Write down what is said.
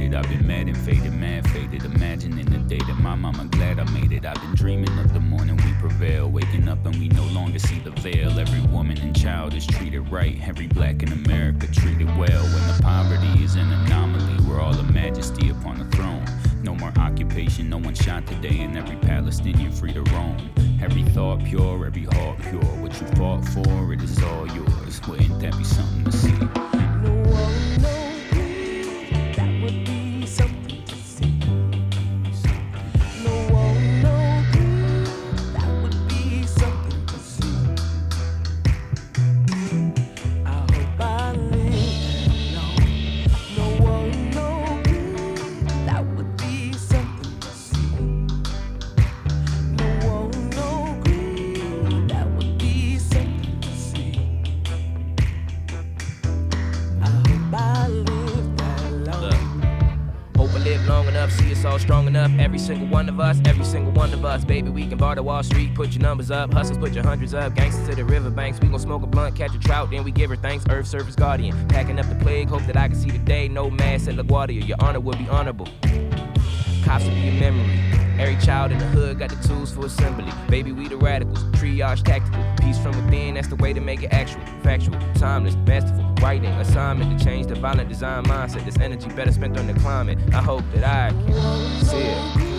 jaded. I've been mad and faded, mad faded. Imagining the day that my mama glad I made it. I've been dreaming of the morning we prevail. Waking up and we no longer see the veil. Every woman and child is treated right. Every black in America treated well. When the poverty is an anomaly, we're all a majesty upon the throne. No more occupation, no one shot today, and every Palestinian free to roam. Every thought pure, every heart pure. What you fought for, it is all yours. Wouldn't that be something to see? That would be something to see. That would be something to see. I hope I live long. That would be something to see. That would be something to see. I hope I live that long. Hope I live long enough, see us all strong enough. Every single one of us, baby, we can bar to Wall Street, put your numbers up. Hustlers, put your hundreds up. Gangsters to the riverbanks, we gon' smoke a blunt, catch a trout, then we give her thanks. Earth Surface Guardian, packing up the plague, hope that I can see the day. No mass at LaGuardia, your honor will be honorable. Cops will be a memory. Every child in the hood got the tools for assembly. Baby, we the radicals, triage tactical. Peace from within, that's the way to make it actual. Factual, timeless, masterful. Writing, assignment to change the violent design mindset. This energy better spent on the climate. I hope that I can see it.